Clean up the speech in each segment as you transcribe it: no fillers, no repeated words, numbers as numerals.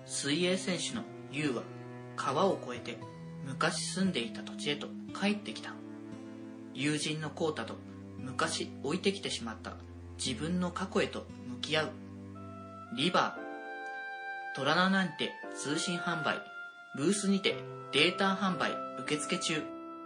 水泳選手のユウは川を越えて昔住んでいた土地へと帰ってきた。友人のコウタと昔置いてきてしまった自分の過去へと向き合う。リバー、トラナなんて通信販売、ブースにてデータ販売受付中。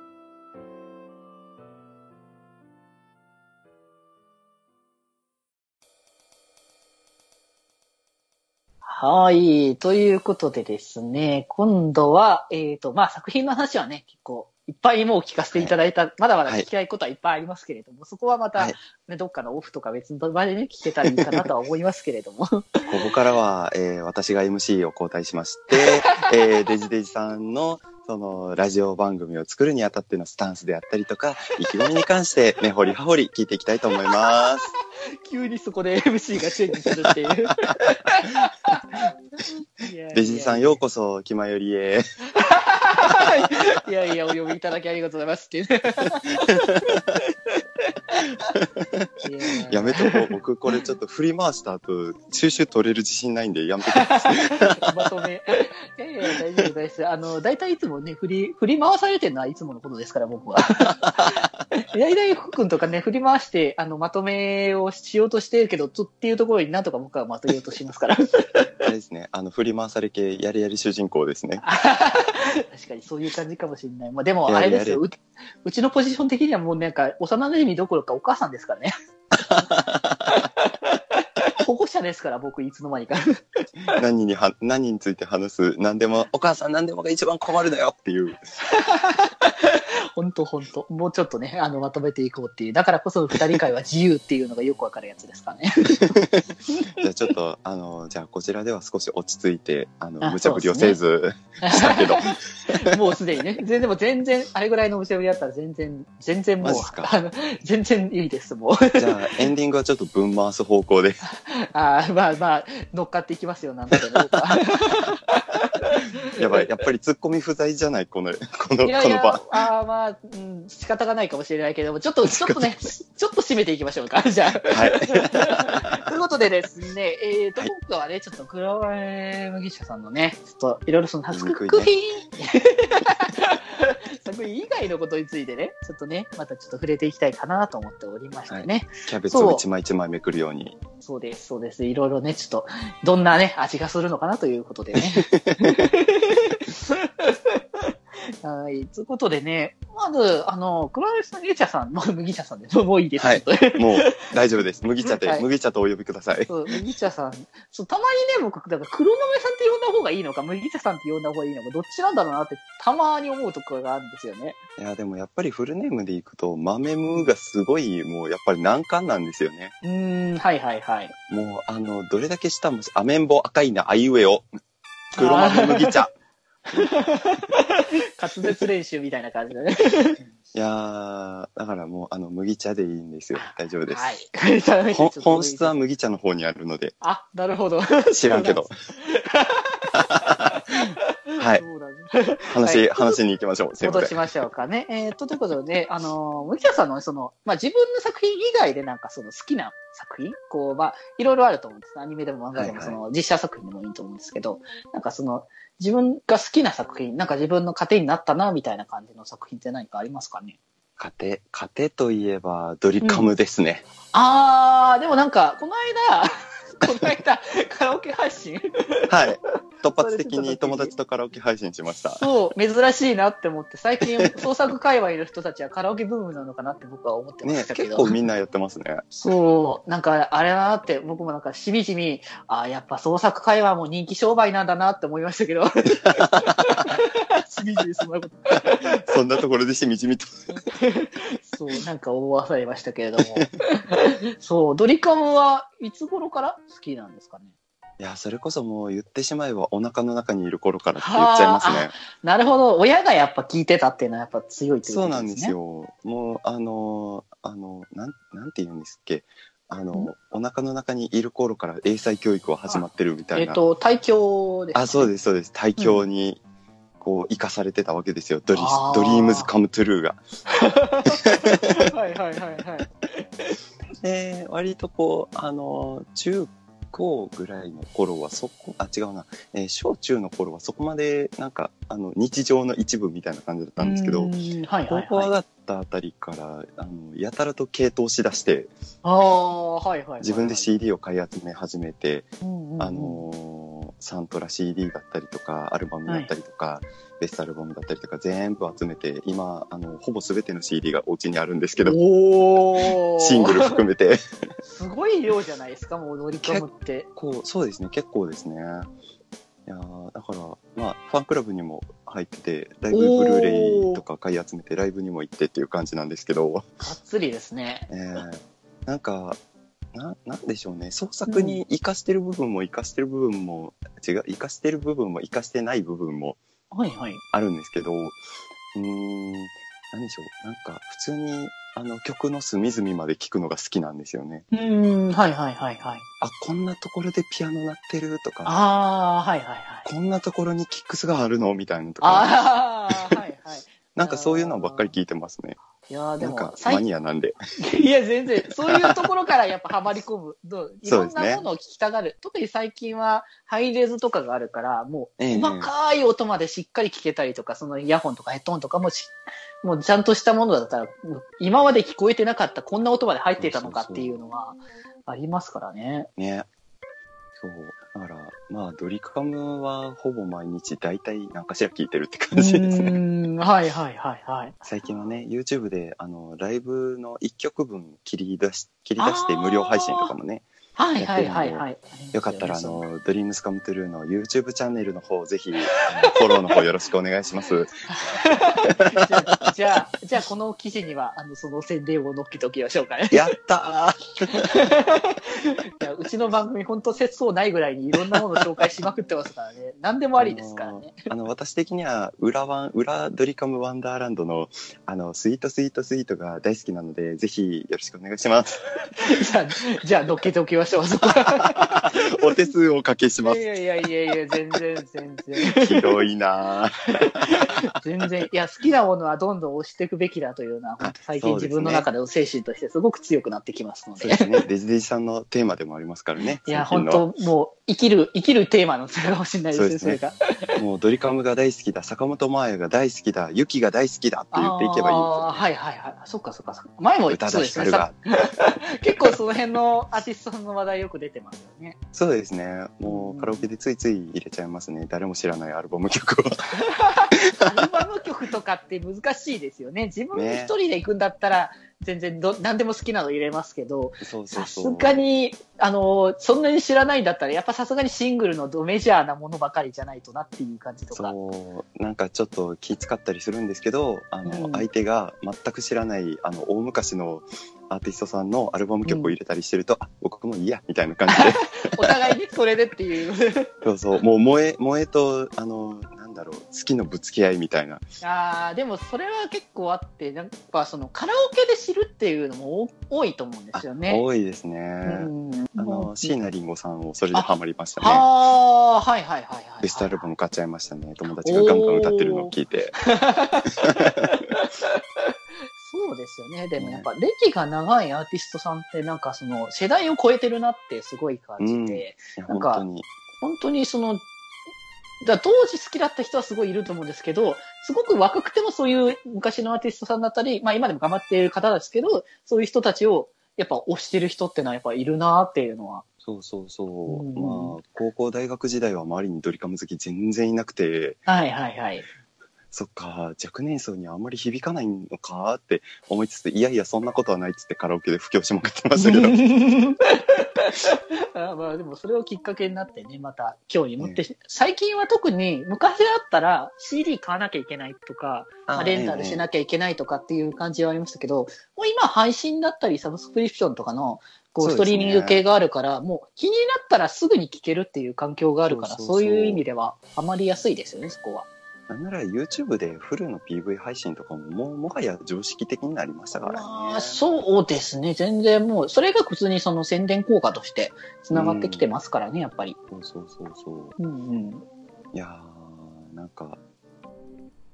はい。ということでですね、今度は、作品の話はね、結構、いっぱいもう聞かせていただいた、まだまだ聞きたいことはいっぱいありますけれども、そこはまた、ね、どっかのオフとか別の場でね、聞けたらいいかなとは思いますけれども。ここからは、私が MC を交代しまして、デジデジさんの、その、ラジオ番組を作るにあたってのスタンスであったりとか、意気込みに関して、ね、掘り葉掘り聞いていきたいと思います。 急にそこで MC がチェンジするっていう。 デジさんようこそ、気まよりへ。 いやいや、お呼びいただきありがとうございますっていうね。 やめとこう。僕これちょっと振り回した後、収集取れる自信ないんでやめてください。 まとめ。いや、大丈夫です。大体いつもね、振り回されてるのはいつものことですから、僕は。大体福君とかね、振り回して、まとめをしようとしてるけど、っていうところになんとか僕はまとめようとしますから。 あれですね、振り回され系、やれやれ主人公ですね。 確かにそういう感じかもしれない。まあ、でも、あれですよ。うちのポジション的にはもうなんか、幼馴染どころかお母さんですからね。保護者ですから、僕、いつの間にか。 何について話す、何でも、お母さん何でもが一番困るのよっていう。 ほんと。もうちょっとね、まとめていこうっていう。だからこそ、二人会は自由っていうのがよくわかるやつですかね。 じゃあちょっと、じゃあこちらでは少し落ち着いて、無茶ぶりをせずしたけど。 もうすでにね。でも全然、あれぐらいの無茶ぶりだったら全然もう、全然いいです、もう。 じゃあ、エンディングはちょっと分回す方向で。 まあ、乗っかっていきますよ、なんとか。 やばい、やっぱりツッコミ不在じゃない、この場。仕方がないかもしれないけれども、ちょっとね、ちょっと締めていきましょうか、じゃあ。はい。ということでですね、今回はね、ちょっと黒麦茶さんのね、ちょっといろいろその作品以外のことについてね、ちょっとね、またちょっと触れていきたいかなと思っておりましてね。 キャベツを一枚一枚めくるように。 そうです。いろいろね、ちょっと、どんなね、味がするのかなということでね。はい。ということでね、まず、黒麦茶さん、麦茶さんで、もういいです。 はい。もう大丈夫です。麦茶で、麦茶とお呼びください。 そう、麦茶さん。たまにね、僕、だから黒豆さんって呼んだ方がいいのか、麦茶さんって呼んだ方がいいのか、どっちなんだろうなって、たまに思うところがあるんですよね。 いや、でもやっぱりフルネームでいくと、豆ムがすごい、もうやっぱり難関なんですよね。 はい。 もう、どれだけ下も、アメンボ赤いな、あいうえお。黒豆麦茶。 滑舌練習みたいな感じだね。 いやー、だからもう、麦茶でいいんですよ。大丈夫です。 はい。 本質は麦茶の方にあるので。 なるほど。 知らんけど。はい。話に行きましょう。 戻しましょうかね。ということで、麦茶さんの自分の作品以外でなんか好きな作品いろいろあると思うんです。アニメでも漫画でも実写作品でもいいと思うんですけど、なんか自分が好きな作品、なんか自分の糧になったな、みたいな感じの作品って何かありますかね？ 糧といえば、ドリカムですね。 でもなんか、この間、カラオケ配信はい。突発的に友達とカラオケ配信しました。 そう、珍しいなって思って、最近創作界隈の人たちはカラオケブームなのかなって僕は思ってましたけど。 結構みんなやってますね。 そう、なんかあれだなって、僕もなんかしみじみ、やっぱ創作界隈も人気商売なんだなって思いましたけど。しみじみそんなこと。 そんなところでしみじみと。 そう、なんか思わされましたけれども。そう、ドリカムはいつ頃から好きなんですかね？ いや、それこそもう言ってしまえばお腹の中にいる頃からって言っちゃいますね。 なるほど。親がやっぱ聞いてたっていうのはやっぱ強いってことですね。 そうなんですよ。もう、なんて言うんですっけ。お腹の中にいる頃から英才教育は始まってるみたいな。 胎教ですかね。 そうです。胎教に、生かされてたわけですよ。ドリームズカムトゥルーが。 はい。 で、割と中校ぐらいの頃は違うな。小中の頃はそこまで、なんか、日常の一部みたいな感じだったんですけど、高校上がったあたりから、やたらと系統しだして、自分で CD を買い集め始めて、サントラ CD だったりとか、アルバムだったりとか、ベストアルバムだったりとか、全部集めて、今、ほぼ全ての CD がお家にあるんですけど、シングル含めて。 すごい量じゃないですか、もうドリカムって。 そうですね、結構ですね。いやだから、まあ、ファンクラブにも入ってて、ライブブルーレイとか買い集めて、ライブにも行ってっていう感じなんですけど。 がっつりですね。 なんか、なんでしょうね。創作に活かしてる部分も活かしてる部分も、活かしてる部分も活かしてない部分もあるんですけど、なんでしょう。なんか、普通に、曲の隅々まで聴くのが好きなんですよね。こんなところでピアノ鳴ってるとか、こんなところにキックスがあるのみたいなとか、なんかそういうのばっかり聞いてますね。 いやでもなんかマニアなんで。 いや、全然、そういうところからやっぱハマり込む。いろんなものを聞きたがる。特に最近はハイレズとかがあるから、もう、細かい音までしっかり聞けたりとか、そのイヤホンとかヘッドホンとかももうちゃんとしたものだったら、今まで聞こえてなかったこんな音まで入っていたのかっていうのはありますからね。 そう。だから、まあ、ドリカムはほぼ毎日大体何かしら聞いてるって感じですね。最近はね、YouTube で、ライブの1曲分切り出して無料配信とかもね。よかったら、Dreams Come True の YouTube チャンネルの方、ぜひ、フォローの方よろしくお願いします。 じゃあ、この記事には、その宣伝を載っけておきましょうかね。 やったーうちの番組、本当節操ないぐらいにいろんなものを紹介しまくってますからね。何でもありですからね。 私的には、裏ドリカムワンダーランドの、スイートスイートスイートが大好きなので、ぜひ、よろしくお願いします。 じゃあ、乗っけておきましょう。 お手数をおかけします。 いや、全然。 ひどいな全然。いや、好きなものはどんどん押していくべきだというのは、本当最近自分の中での精神としてすごく強くなってきますので。 そうですね。デジデジさんのテーマでもありますからね。 いや、本当もう、生きるテーマのそれかもしれないですね、それが。 もう、ドリカムが大好きだ、坂本真綾が大好きだ、ユキが大好きだって言っていけばいいですよね。 そっか。前も宇多田ヒカルが。 結構その辺のアーティストの話題よく出てますよね。 そうですね。もうカラオケでついつい入れちゃいますね。誰も知らないアルバム曲を。 アルバム曲とかって難しいですよね。自分一人で行くんだったら、全然何でも好きなの入れますけど、さすがに、そんなに知らないんだったら、やっぱさすがにシングルのメジャーなものばかりじゃないとなっていう感じとか。 そう、なんかちょっと気使ったりするんですけど、相手が全く知らない、大昔のアーティストさんのアルバム曲を入れたりしてると、僕もいいや、みたいな感じで。 お互いにそれでっていう。 そう、もう萌えと、好きのぶつけ合いみたいな。 でもそれは結構あって、なんかそのカラオケで知るっていうのも多いと思うんですよね。 多いですね。椎名林檎さんをそれでハマりましたね。ベストアルバム買っちゃいましたね。友達がガンガン歌ってるのを聞いて。 そうですよね。でもやっぱ歴が長いアーティストさんってなんかその世代を超えてるなってすごい感じて、なんか本当にその当時好きだった人はすごいいると思うんですけど、すごく若くてもそういう昔のアーティストさんだったり、まあ今でも頑張っている方ですけど、そういう人たちをやっぱ推してる人ってのはやっぱいるなっていうのは。 そう。まあ、高校大学時代は周りにドリカム好き全然いなくて。そっか、若年層にあんまり響かないのかって思いつつ、いやそんなことはないっつってカラオケで布教しまくってましたけど。 まあでもそれをきっかけになってね、また興味持って、最近は特に昔だったら CD 買わなきゃいけないとか、レンタルしなきゃいけないとかっていう感じはありましたけど、もう今配信だったりサブスクリプションとかのストリーミング系があるから、もう気になったらすぐに聴けるっていう環境があるから、そういう意味ではハマりやすいですよね、そこは。 なんなら YouTube でフルの PV 配信とかももはや常識的になりましたからね。 そうですね。全然もう、それが普通にその宣伝効果として繋がってきてますからね、やっぱり。 そう。 いやなんか、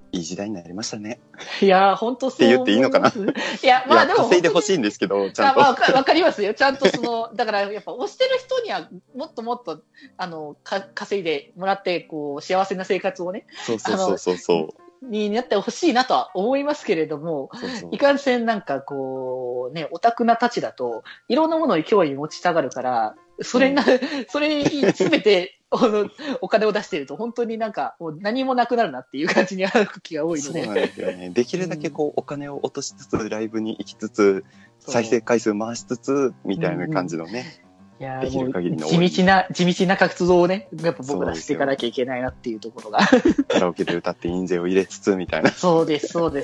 いい時代になりましたね。 いやー、ほんとそう思います。 って言っていいのかな。 いや、まあでも。 稼いでほしいんですけど、ちゃんと。 わかりますよ。ちゃんとだからやっぱ推してる人にはもっともっと、稼いでもらって、こう、幸せな生活をね。になってほしいなとは思いますけれども、いかんせんなんかこう、ね、オタクなたちだと、いろんなものに興味持ちたがるから、それに全てお金を出していると、本当になんかもう何もなくなるなっていう感じに歩く気が多いので。 そうなんですよね。できるだけこう、お金を落としつつ、ライブに行きつつ、再生回数回しつつ、みたいな感じのね。 いやできる限りの地道な活動をね、やっぱ僕らしていかなきゃいけないなっていうところが。 カラオケで歌って印税を入れつつみたいな。 そうです。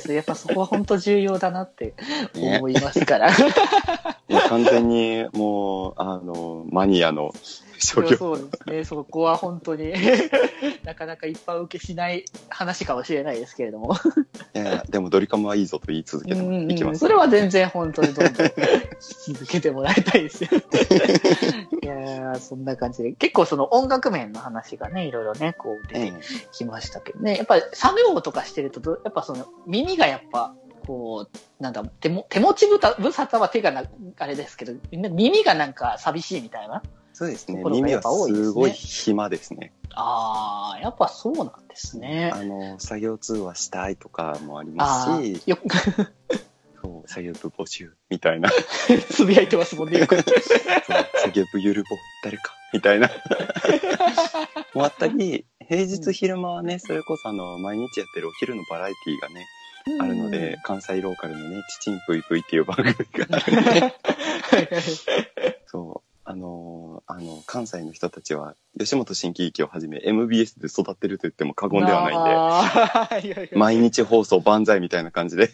やっぱそこは本当重要だなって思いますから。 完全にもう、マニアのそうですね。そこは本当になかなか一般受けしない話かもしれないですけれども。 いやでもドリカムはいいぞと言い続けていきます。 それは全然本当にどんどん続けてもらいたいですよ。いやそんな感じで。結構その音楽面の話がね、いろいろね、こう出てきましたけどね。やっぱり作業とかしてると、やっぱその耳がやっぱ、こう、なんだ、手持ち無沙汰は手があれですけど、耳がなんか寂しいみたいな。 そうですね。耳はすごい暇ですね。 ああ、やっぱそうなんですね。 作業通話したいとかもありますし、そう、作業部募集みたいな。 つぶやいてますもんね、よく。 そう、作業部ゆるぼ、誰かみたいな。もあったり、平日昼間はね、それこそ毎日やってるお昼のバラエティがね、あるので、関西ローカルのね、ちちんぷいぷいっていう番組があるんで。そう。関西の人たちは、吉本新喜劇をはじめ、MBS で育ってると言っても過言ではないんで、毎日放送万歳みたいな感じで。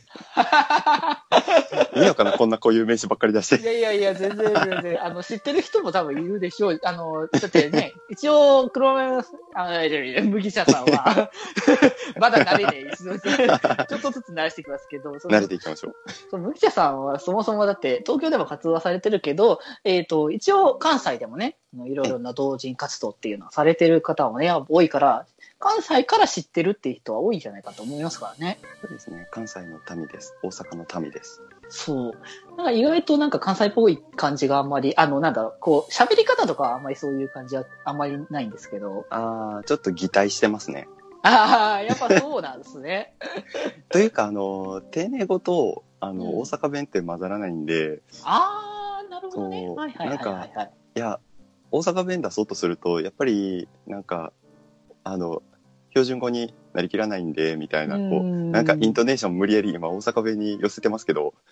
いいのかなこんな固有名詞ばっかり出して。 いや、全然。知ってる人も多分いるでしょう。だってね、一応、黒目麦茶さんは、まだ慣れねえ。ちょっとずつ慣らしていきますけど。 慣れていきましょう。麦茶さんはそもそもだって、東京でも活動はされてるけど、一応関西でもね、いろいろな同人活動っていうのはされてる方もね、多いから、関西から知ってるっていう人は多いんじゃないかと思いますからね。 そうですね。関西の民です。大阪の民です。 そう。なんか意外となんか関西っぽい感じがあんまり、こう、喋り方とかはあんまりそういう感じはあんまりないんですけど。 ちょっと擬態してますね。 やっぱそうなんですね。 というか、丁寧語と、大阪弁って混ざらないんで。 なるほどね。 なんか、いや、大阪弁出そうとすると、やっぱり、なんか、標準語になりきらないんで、みたいな、こう、なんかイントネーション無理やり今大阪弁に寄せてますけど、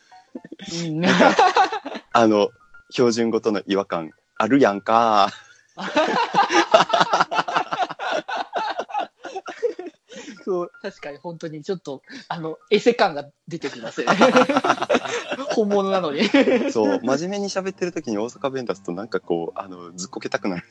標準語との違和感あるやんか。 そう、確かに本当にちょっと、エセ感が出てきますよね。本物なのに。 そう、真面目に喋ってる時に大阪弁出すとなんかこう、ずっこけたくなる。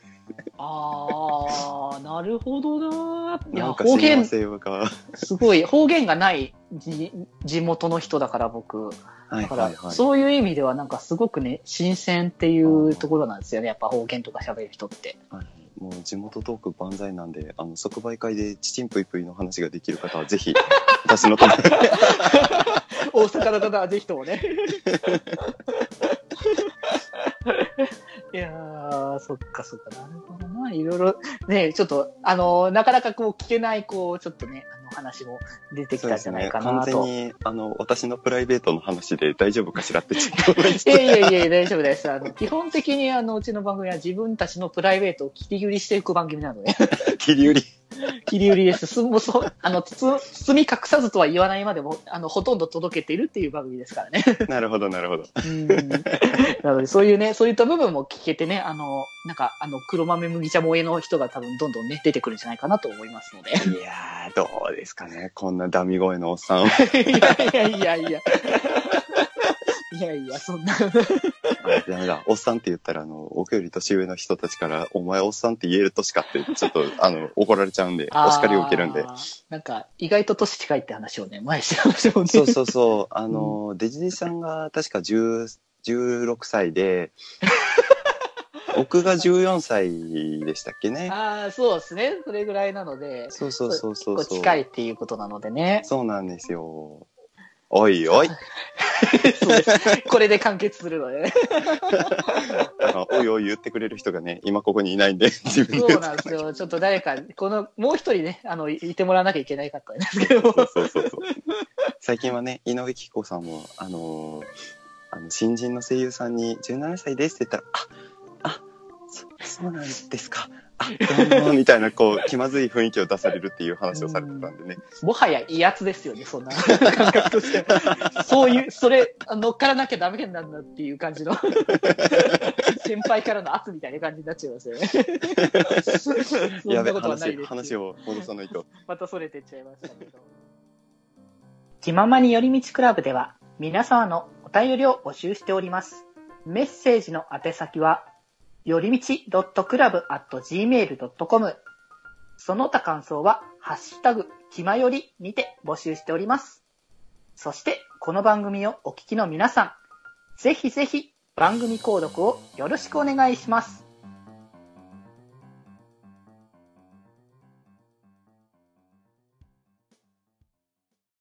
なるほどな。いや、 方言、 すごい、方言がない地元の人だから僕。だから、そういう意味ではなんかすごくね、新鮮っていうところなんですよね。やっぱ方言とか喋る人って。 もう地元トーク万歳なんで、即売会でちちんぷいぷいの話ができる方はぜひ、私のために。 大阪の方はぜひともね。いやー、そっか、なるほどな。いろいろ、ね、ちょっと、なかなかこう、聞けない、こう、ちょっとね、話も出てきたんじゃないかなと。 完全に、私のプライベートの話で大丈夫かしらってちょっと。 いや、大丈夫です。基本的にうちの番組は自分たちのプライベートを切り売りしていく番組なので。 切り売り切り売りです。包み隠さずとは言わないまでも、ほとんど届けているっていう番組ですからね。 なるほど。なので、そういうね、そういった部分も聞けてね、なんか、黒豆麦茶萌えの人が多分どんどんね、出てくるんじゃないかなと思いますので。 いやー、どうですかね。こんなダミ声のおっさんを。 いや、そんな。 ダメだ。おっさんって言ったら、僕より年上の人たちから、お前おっさんって言える年かって、ちょっと、怒られちゃうんで、お叱りを受けるんで。 なんか、意外と年近いって話をね、前してましたもんね。 デジデジさんが確か16歳で、 僕が14歳でしたっけね。 ああ、そうですね。それぐらいなので。 そうそうそうそう。 結構近いっていうことなのでね。 そうなんですよ。おいおい。 そうです。これで完結するのでね。 おいおい言ってくれる人がね、今ここにいないんで、自分でそうなんですよ。ちょっと誰か、もう一人ね、いてもらわなきゃいけないかったんですけど。 そう。最近はね、井上貴子さんも、新人の声優さんに17歳ですって言ったら、そうなんですか。どうも、みたいな、気まずい雰囲気を出されるっていう話をされてたんでね。 もはや威圧ですよね、そんな感覚としては。そういう、それ、乗っからなきゃダメなんだっていう感じの、先輩からの圧みたいな感じになっちゃいますよね。そんなことはないです。 話を戻さないと。 またそれてっちゃいましたけど。 気ままに寄り道クラブでは、皆様のお便りを募集しております。メッセージの宛先は、よりみち.club@gmail.com。その他感想は、ハッシュタグ、きまよりにて募集しております。そして、この番組をお聞きの皆さん、ぜひぜひ番組購読をよろしくお願いします。